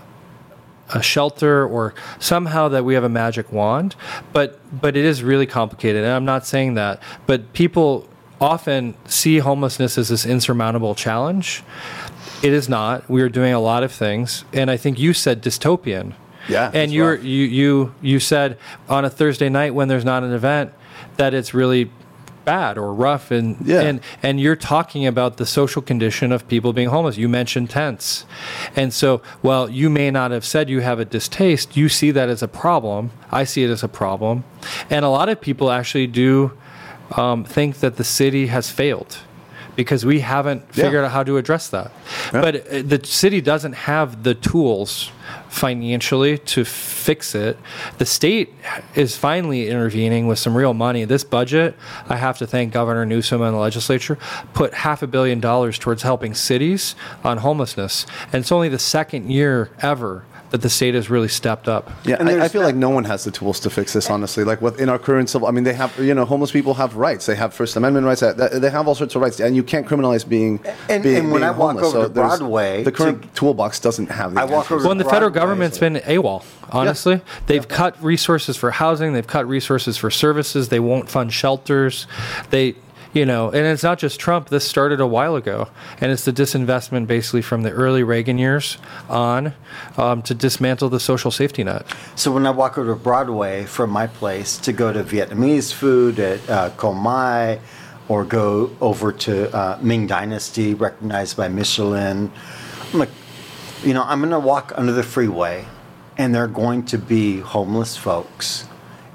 a shelter, or somehow that we have a magic wand. But but it is really complicated, and I'm not saying that. But people often see homelessness as this insurmountable challenge. It is not. We are doing a lot of things, and I think you said dystopian. Yeah, and it's you rough. you you you said on a Thursday night when there's not an event that it's really bad or rough, and Yeah. and and you're talking about the social condition of people being homeless. You mentioned tents, and so while you may not have said you have a distaste, you see that as a problem. I see it as a problem, and a lot of people actually do um, think that the city has failed because we haven't Yeah. figured out how to address that. Yeah. But uh, the city doesn't have the tools financially to fix it. The state is finally intervening with some real money. This budget, I have to thank Governor Newsom and the legislature, put half a billion dollars towards helping cities on homelessness. And it's only the second year ever that the state has really stepped up. Yeah, And I, I there's feel that- like no one has the tools to fix this. Honestly, like with in our current civil, I mean, they have you know, homeless people have rights. They have First Amendment rights. They they have all sorts of rights, and you can't criminalize being. And- being, and when being I walk homeless. over So to there's- Broadway the current to- toolbox doesn't have the I walk answers. over Well, and the federal Broadway. government's been AWOL, honestly. They've cut resources for housing. They've cut resources for services. They won't fund shelters. They, you know, and it's not just Trump. This started a while ago. And it's the disinvestment basically from the early Reagan years on um, to dismantle the social safety net. So when I walk over to Broadway from my place to go to Vietnamese food at uh, Co Mai, or go over to uh, Ming Dynasty, recognized by Michelin, I'm like, you know, I'm going to walk under the freeway, and there are going to be homeless folks.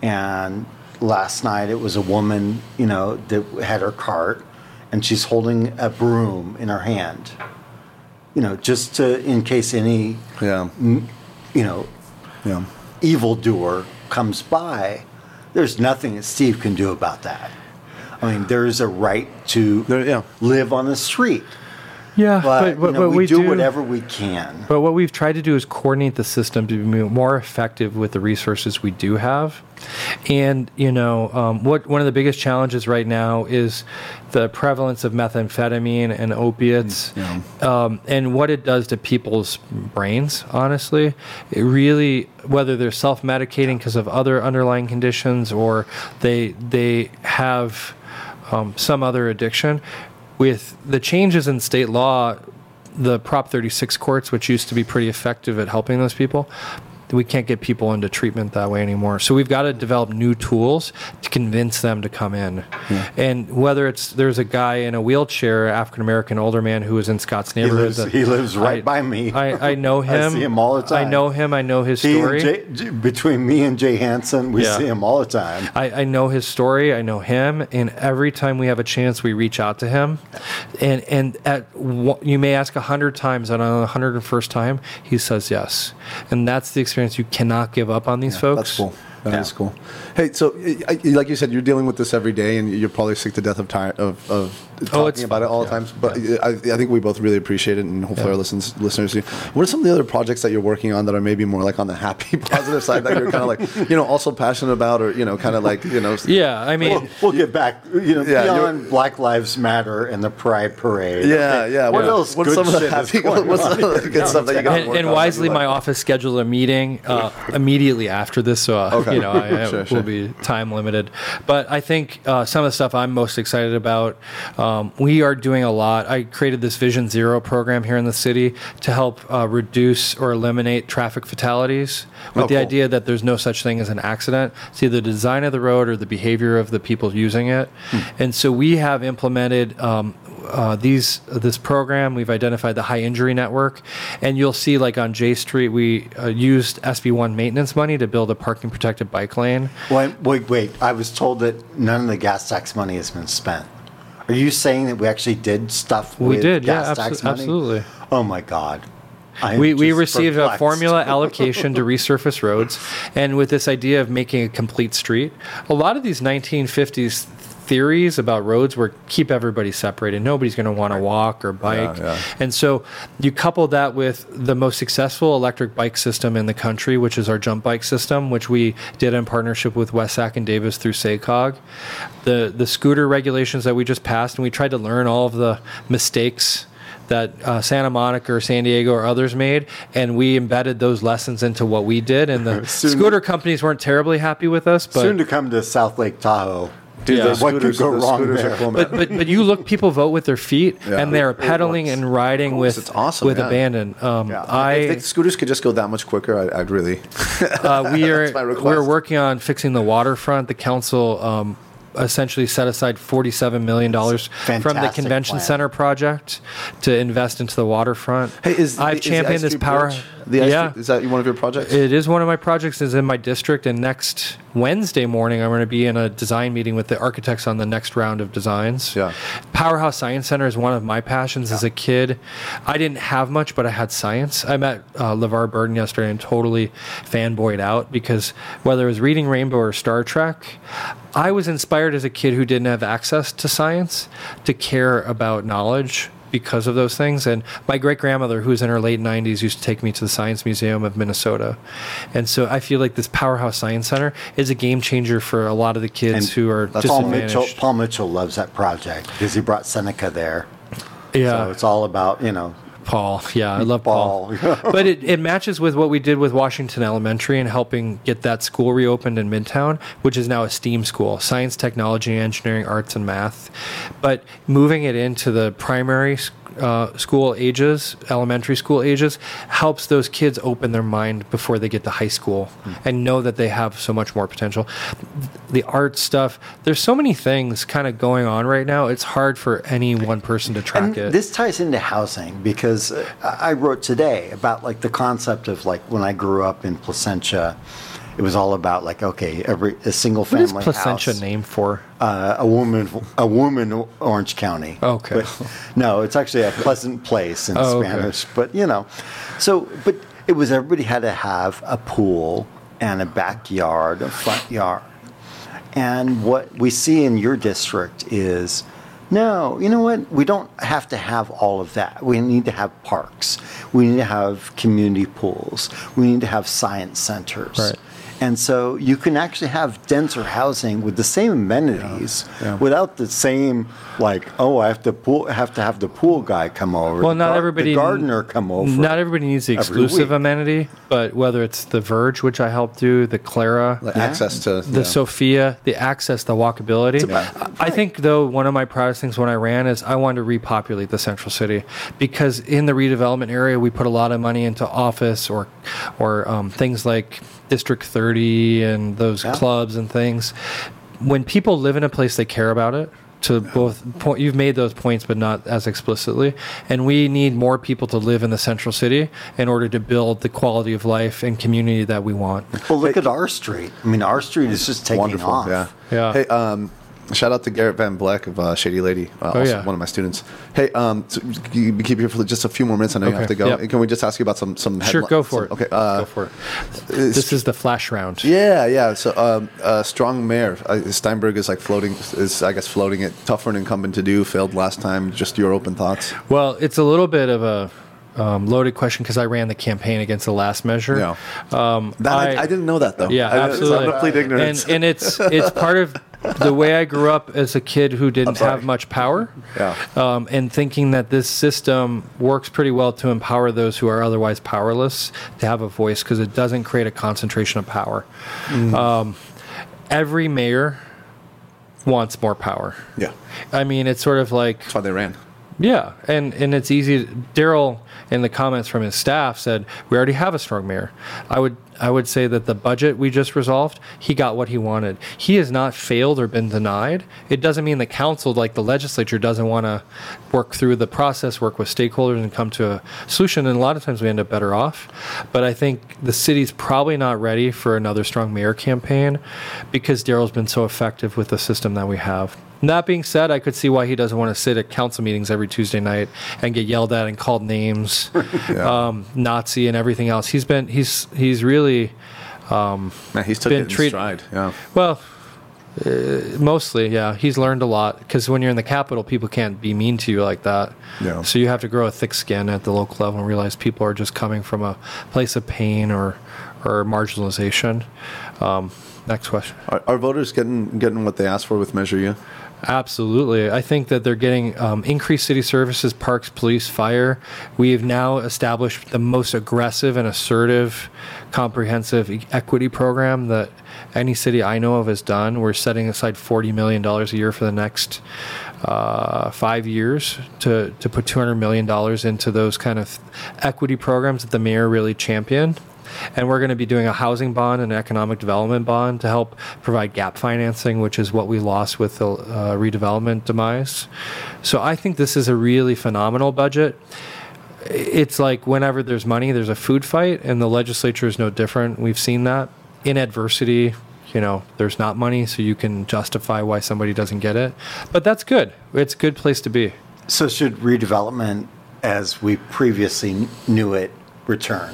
And last night it was a woman, you know, that had her cart, and she's holding a broom in her hand, you know, just to, in case any, yeah, you know, yeah. evildoer comes by. There's nothing that Steve can do about that. I mean, there is a right to There- yeah. live on the street, Yeah, but, but, you know, but we, we do, whatever we can. But what we've tried to do is coordinate the system to be more effective with the resources we do have. And, you know, um, what one of the biggest challenges right now is the prevalence of methamphetamine and opiates, Yeah. um, and what it does to people's brains, honestly. It really, whether they're self-medicating because of other underlying conditions or they, they have um, some other addiction, with the changes in state law, the Prop thirty-six courts, which used to be pretty effective at helping those people, we can't get people into treatment that way anymore. So we've got to develop new tools to convince them to come in. Yeah. And whether it's, there's a guy in a wheelchair, African-American older man who is in Scott's He neighborhood. lives, that he lives right I, by me. I, I know him. I see him all the time. I know him. I know his He story. and Jay, between me and Jay Hansen, we Yeah. see him all the time. I, I know his story. I know him, and every time we have a chance, we reach out to him. And and at you may ask a hundred times, and on the hundred and first time, he says yes. And that's the experience. You cannot give up on these Yeah, folks. that's cool. That Yeah. is cool. Hey, so I, I- like you said, you're dealing with this every day, and you're probably sick to death of time of, of talking Oh, it's about fun, it all the yeah. time. But I, I think we both really appreciate it, and hopefully Yeah. our listens, listeners do. What are some of the other projects that you're working on that are maybe more like on the happy, positive side that you're kind of like, you know, also passionate about, or you know, kind of like, you know, Yeah, I mean, We'll, we'll get back, you know, Yeah, beyond you're- Black Lives Matter and the Pride Parade. Yeah, Okay, yeah. What What- else what's good some of the shit is happy- going what's on some of the in good stuff that you got? and, work and on, wisely, maybe my like- office scheduled a meeting uh, immediately after this, so uh, Okay. you know I, I Sure, will sure. be time limited. But I think uh, some of the stuff I'm most excited about, um, we are doing a lot. I created this Vision Zero program here in the city to help uh, reduce or eliminate traffic fatalities, with Oh, the cool. idea that there's no such thing as an accident. It's either the design of the road or the behavior of the people using it. Hmm. And so we have implemented um, uh, these this program. We've identified the high injury network, and you'll see like on J Street, we uh, used S B one maintenance money to build a parking protected bike lane. Wait, wait, wait. I was told that none of the gas tax money has been spent. Are you saying that we actually did stuff We with did, yeah, gas tax abso- money? absolutely. Oh my God. I am We, we just received a perplexed. formula allocation to resurface roads, and with this idea of making a complete street, a lot of these nineteen fifties theories about roads were keep everybody separated. Nobody's going to want to walk or bike. yeah. And so you couple that with the most successful electric bike system in the country, which is our jump bike system, which we did in partnership with Westsac and Davis through SACOG. The, the scooter regulations that we just passed, and we tried to learn all of the mistakes that uh, Santa Monica or San Diego or others made, and we embedded those lessons into what we did. And the Soon- scooter companies weren't terribly happy with us, but Soon to come to South Lake Tahoe. Dude, Yeah. those What could scooters, go those wrong scooters there? are cool, man. but, but but you look, people vote with their feet, Yeah. and they're It pedaling works. and riding course, with it's awesome, with yeah. abandon. Um, Yeah. I if the scooters could just go that much quicker, I, I'd really. uh, we are That's my request. we're working on fixing the waterfront. The council um, essentially set aside forty-seven million dollars from the Fantastic convention plan. center project to invest into the waterfront. Hey, is I've is the championed Ice this Street power. Bridge- The Ice yeah. Street- is that one of your projects? It is one of my projects. Is in my district, and next Wednesday morning, I'm going to be in a design meeting with the architects on the next round of designs. Yeah. Powerhouse Science Center is one of my passions as a kid. I didn't have much, but I had science. I met uh, LeVar Burton yesterday and totally fanboyed out because whether it was reading Rainbow or Star Trek, I was inspired as a kid who didn't have access to science to care about knowledge because of those things. And my great grandmother, who was in her late nineties, used to take me to the Science Museum of Minnesota. And so I feel like this Powerhouse Science Center is a game changer for a lot of the kids And who are Paul Mitchell, disadvantaged. Paul Mitchell loves that project because he brought Seneca there. Yeah. So it's all about, you know, Paul. Yeah, I love Paul. Paul. But it, it matches with what we did with Washington Elementary and helping get that school reopened in Midtown, which is now a STEAM school, science, technology, engineering, arts, and math. But moving it into the primary uh, school ages, elementary school ages, helps those kids open their mind before they get to high school and know that they have so much more potential. The art stuff, there's so many things kind of going on right now. It's hard for any one person to track And it. this ties into housing because uh, I wrote today about like the concept of like when I grew up in Placentia, it was all about like okay, every a single What is family Placentia house, named for? uh, a woman, a woman, Orange County. Okay. But, no, it's actually a pleasant place in Oh, okay. Spanish, but you know, so but it was everybody had to have a pool and a backyard, a front yard. And what we see in your district is, no, you know what? We don't have to have all of that. We need to have parks. We need to have community pools. We need to have science centers. Right. And so you can actually have denser housing with the same amenities Yeah. without the same, like, oh, I have to pool, have to have the pool guy come over. Well, the not gar- everybody. the gardener come over. Not everybody needs the every exclusive week. amenity, but whether it's the Verge, which I helped do, the Clara, Like Yeah. access to the yeah. Sophia, the access, the walkability. about- I think, though, one of my proudest things when I ran is I wanted to repopulate the central city because in the redevelopment area, we put a lot of money into office or, or um, things like District thirty and those Yeah. clubs and things. When people live in a place, they care about it. To both point, you've made those points, but not as explicitly. And we need more people to live in the central city in order to build the quality of life and community that we want. Well, look at our street. I mean, our street is just taking Wonderful, off. yeah. Yeah. Hey, um, Shout out to Garrett Van Bleck of uh, Shady Lady, uh, Oh, also yeah. one of my students. Hey, um, so you keep here for just a few more minutes. I know you Okay, have to go. yep. Can we just ask you about some some Sure, headli- go for some- it. Okay, uh, Go for it. This is the flash round. Yeah, yeah. So, um, uh, strong mayor uh, Steinberg is like floating. Is I guess floating it. Tough for an incumbent to do. Failed last time. Just your open thoughts. Well, it's a little bit of a um, loaded question because I ran the campaign against the last measure. Yeah. Um, That, I, I didn't know that though. Yeah, I, absolutely. So I'm gonna plead ignorance. And, and it's it's part of the way I grew up as a kid who didn't sorry. have much power. Yeah. Um, and thinking that this system works pretty well to empower those who are otherwise powerless to have a voice because it doesn't create a concentration of power. Mm. Um, every mayor wants more power. yeah, I mean, it's sort of like that's why they ran. yeah, and, and it's easy. Daryl, in the comments from his staff, said we already have a strong mayor. I would I would say that the budget we just resolved, he got what he wanted. He has not failed or been denied. It doesn't mean the council, like the legislature, doesn't want to work through the process, work with stakeholders, and come to a solution. And a lot of times we end up better off. But I think the city's probably not ready for another strong mayor campaign because Daryl's been so effective with the system that we have. That being said, I could see why he doesn't want to sit at council meetings every Tuesday night and get yelled at and called names, Yeah. um, Nazi and everything else. He's been he's he's really Man, he's took been it in treat- stride. Yeah. well, uh, mostly yeah. He's learned a lot because when you're in the Capitol, people can't be mean to you like that. Yeah. So you have to grow a thick skin at the local level and realize people are just coming from a place of pain or or marginalization. Um, next question. Are, are voters getting getting what they asked for with Measure U? Absolutely. I think that they're getting um, increased city services, parks, police, fire. We have now established the most aggressive and assertive, comprehensive e- equity program that any city I know of has done. We're setting aside forty million dollars a year for the next uh, five years to, to put two hundred million dollars into those kind of equity programs that the mayor really championed. And we're going to be doing a housing bond and an economic development bond to help provide gap financing, which is what we lost with the uh, redevelopment demise. So I think this is a really phenomenal budget. It's like whenever there's money, there's a food fight, and the legislature is no different. We've seen that. In adversity, you know, there's not money, so you can justify why somebody doesn't get it. But that's good. It's a good place to be. So should redevelopment, as we previously kn- knew it, return?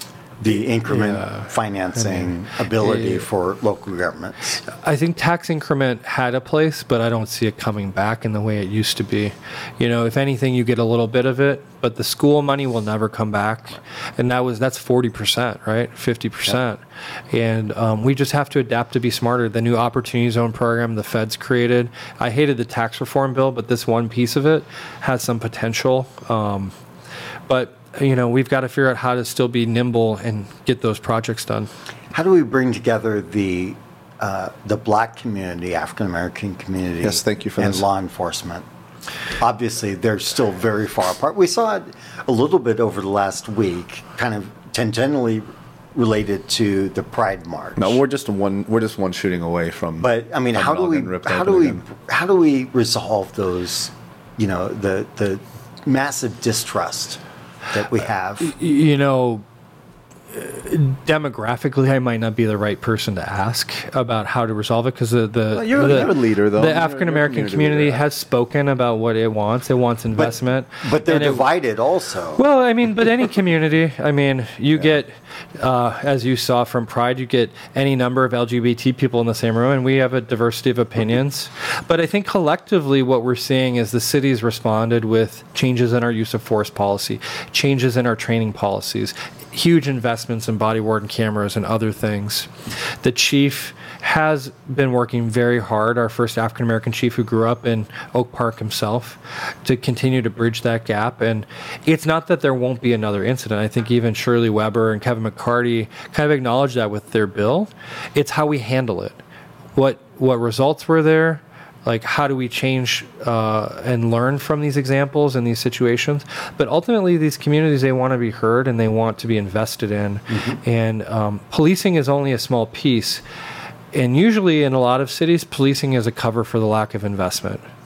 The increment Yeah. financing ability eh, for local governments. I think tax increment had a place, but I don't see it coming back in the way it used to be. You know, if anything, you get a little bit of it, but the school money will never come back, and that was that's forty percent, right? Fifty percent, and um, we just have to adapt to be smarter. The new Opportunity Zone program the Feds created. I hated the tax reform bill, but this one piece of it has some potential. Um, but you know, we've got to figure out how to still be nimble and get those projects done. How do we bring together the uh, the Black community, African American community, Yes, thank you for and this. law enforcement? Obviously, they're still very far apart. We saw it a little bit over the last week, kind of tangentially related to the Pride March. No, we're just one. We're just one shooting away from. But I mean, from how do we getting ripped how open do we again. how do we resolve those? You know, the the massive distrust that we have. Y- you know, uh, demographically, I might not be the right person to ask about how to resolve it because the the, Well, you're- the you're a leader, though. The You're- you're a African American community community leader. has spoken about what it wants. It wants investment, But they're and it- divided also. Well, I mean, but any community, I mean, you get, uh, as you saw from Pride, you get any number of L G B T people in the same room, and we have a diversity of opinions. But I think collectively what we're seeing is the city's responded with changes in our use of force policy, changes in our training policies, huge investments in body worn cameras and other things. The chief has been working very hard, our first African American chief who grew up in Oak Park himself, to continue to bridge that gap. And it's not that there won't be another incident. I think even Shirley Weber and Kevin McCarty kind of acknowledged that with their bill. It's how we handle it. What what results were there? Like, how do we change uh, and learn from these examples and these situations? But ultimately, these communities, they want to be heard and they want to be invested in. Mm-hmm. And um, policing is only a small piece. And usually in a lot of cities, policing is a cover for the lack of investment.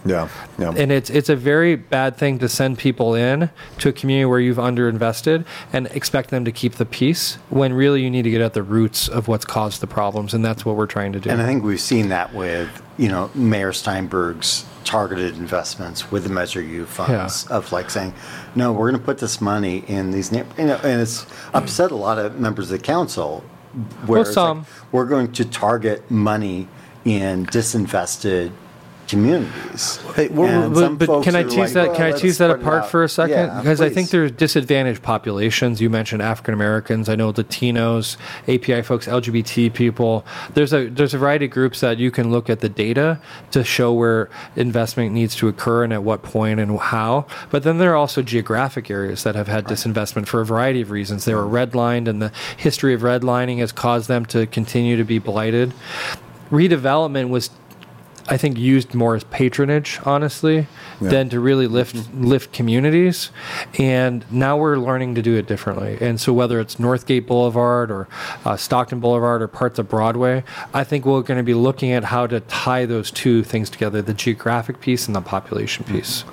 Yeah, yeah. And it's it's a very bad thing to send people in to a community where you've underinvested and expect them to keep the peace when really you need to get at the roots of what's caused the problems, and that's what we're trying to do. And I think we've seen that with, you know, Mayor Steinberg's targeted investments with the Measure U funds Yeah. of like saying, no, we're going to put this money in these, neigh- you know, and it's upset a lot of members of the council. Where Well, it's some. like, we're going to target money in disinvested communities. Hey, we're- And But, some but folks can I are tease like, that? well, Can I let's tease that spread it apart out. for a second? Yeah, because I think please. there's disadvantaged populations. You mentioned African Americans. I know Latinos, A P I folks, L G B T people. There's a there's a variety of groups that you can look at the data to show where investment needs to occur and at what point and how. But then there are also geographic areas that have had disinvestment for a variety of reasons. They were redlined, and the history of redlining has caused them to continue to be blighted. Redevelopment was, I think, used more as patronage, honestly, Yeah. than to really lift lift communities. And now we're learning to do it differently. And so whether it's Northgate Boulevard or uh, Stockton Boulevard or parts of Broadway, I think we're going to be looking at how to tie those two things together, the geographic piece and the population piece.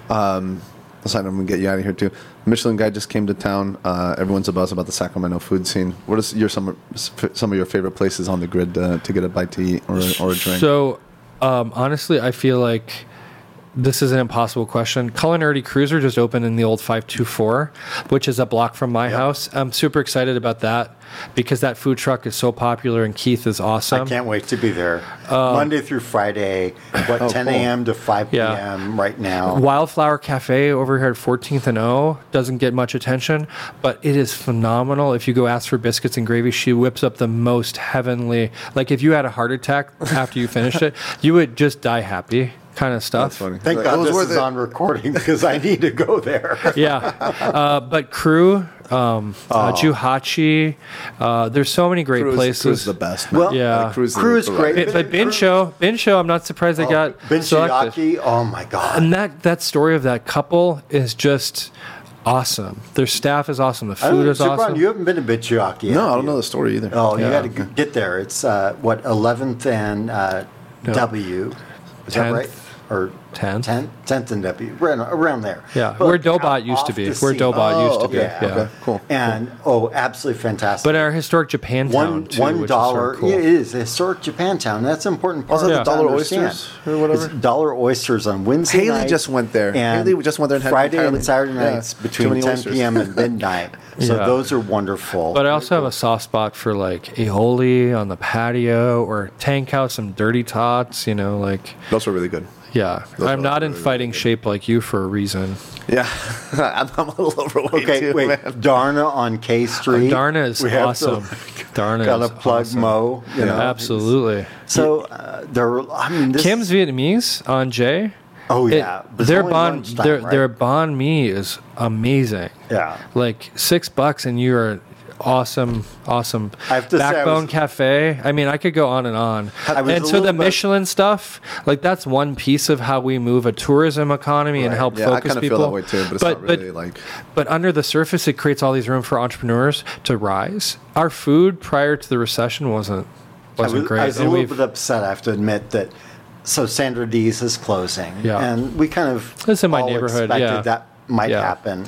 Aside, I'm gonna get you out of here too. Michelin guy just came to town. Uh, everyone's a buzz about the Sacramento food scene. What is your some some of your favorite places on the grid uh, to get a bite to eat or, or a drink? So, um, honestly, I feel like this is an impossible question. Culinarity Cruiser just opened in the old five two four, which is a block from my house. I'm super excited about that because that food truck is so popular and Keith is awesome. I can't wait to be there. Monday through Friday, what, Oh, ten cool. a.m. to five p.m. Yeah. right now. Wildflower Cafe over here at fourteenth and O doesn't get much attention, but it is phenomenal. If you go ask for biscuits and gravy, she whips up the most heavenly. Like if you had a heart attack after you finished it, you would just die happy kind of stuff. That's funny. Thank It God was this worth is it. on recording because I need to go there. Yeah, uh, but Crew, um, uh, Juhachi, uh, there's so many great Cruise, places. Cruise is the best. Man. Well, Yeah. Like, Cruise Crew is the great. right- But, but Bin Show, Bin Show, I'm not surprised they got selected. Benchiyaki, oh my God. And that that story of that couple is just awesome. Their staff is awesome. The I don't food know, is Gibran, awesome. you haven't been to Benchiyaki yet. No, I have don't know you? the story either. Oh, you Yeah. got to get there. It's uh, what eleventh and uh, No. W. Is that tenth. right? Or tenth. tenth, tenth and W, around, around there. Yeah, But where Dobot out used to off be. the Where sea. Dobot Oh, used to be. yeah, Yeah. okay, cool. And oh, absolutely fantastic. But our historic Japantown one too, one which dollar. is so cool. Yeah, it is a historic Japantown. That's an important part. Also, the to dollar understand. oysters or whatever? It's dollar oysters on Wednesday Haley night. just went there. And Haley just went there and had Friday entirely- and Saturday yeah, nights too between many ten oysters. p.m. and midnight. So Yeah. those are wonderful. But I also have a soft spot for like aioli on the patio or tank house, some dirty tots, you know, like, Those were really good. yeah. Those I'm are not in really, fighting shape like you for a reason. Yeah, I'm, I'm a little overweight okay, too, wait. man. Darna on K Street. Darna is We have awesome. to- Darna Gotta is plug awesome. Mo. You know? Absolutely. So uh, there. I mean, this, Kim's Vietnamese on Jay. Oh it- yeah, but it's their only banh lunchtime, their right? their banh mi is amazing. Yeah. Like six bucks and you're awesome, awesome. I have to say I Backbone was- Cafe. I mean, I could go on and on. I was And a so the little bit- Michelin stuff, like that's one piece of how we move a tourism economy and Right. help Yeah, I focus kind of people. feel that way too, but it's not really like. But under the surface, it creates all these room for entrepreneurs to rise. Our food prior to the recession wasn't wasn't I was, great. I was a and little we've- bit upset. I have to admit that. So Sandra D's is closing, Yeah. and we kind of It's in my all neighborhood, expected yeah. that might Yeah. happen,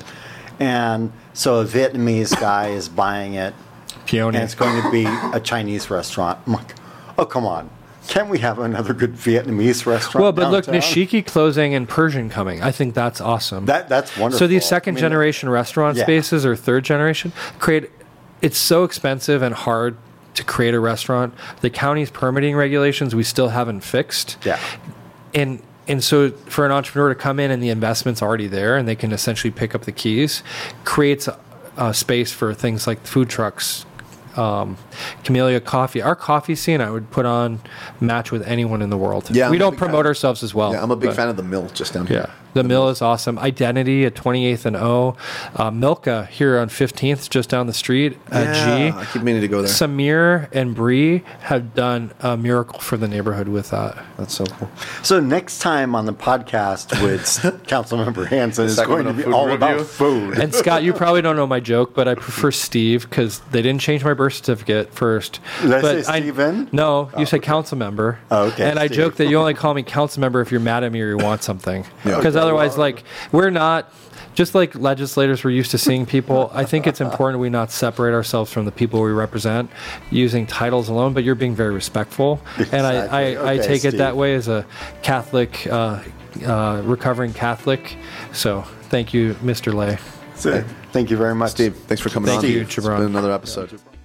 and so a Vietnamese guy is buying it, Peony. and it's going to be a Chinese restaurant. I'm like, oh come on, can't we have another good Vietnamese restaurant? Well, but look, downtown? Nishiki closing and Persian coming. I think that's awesome. That that's wonderful. So these second I mean, generation restaurant yeah. spaces or third generation create. It's so expensive and hard to create a restaurant. The county's permitting regulations we still haven't fixed. Yeah. And and so for an entrepreneur to come in and the investment's already there and they can essentially pick up the keys, creates a, a space for things like food trucks. Um, Camellia Coffee, our coffee scene, I would put on match with anyone in the world. Yeah, I'm we a don't big promote fan. ourselves as well. Yeah, I'm a big but- fan of the mill just down here. Yeah. The Mill is awesome. Identity at twenty-eighth and O. Uh, Milka here on fifteenth, just down the street at Yeah, G. I keep meaning to go there. Samir and Bree have done a miracle for the neighborhood with that. That's so cool. So next time on the podcast with Councilmember Hanson is going to Sacramento be food all review. about food. And Scott, you probably don't know my joke, but I prefer Steve because they didn't change my birth certificate first. Did I but say Steven? No, you said council member. Oh, okay, And I Steve. joke that you only call me council member if you're mad at me or you want something. Yeah. Because Okay, otherwise, well- like, we're not. Just like legislators were used to seeing people, I think it's important we not separate ourselves from the people we represent using titles alone, but you're being very respectful. And I, Exactly. I, I Okay, take it that Steve. way as a Catholic, uh, uh, recovering Catholic. So thank you, Mister Lay. So, thank you very much, Steve, thanks for coming Thank on. you, It's Jabron. been another episode.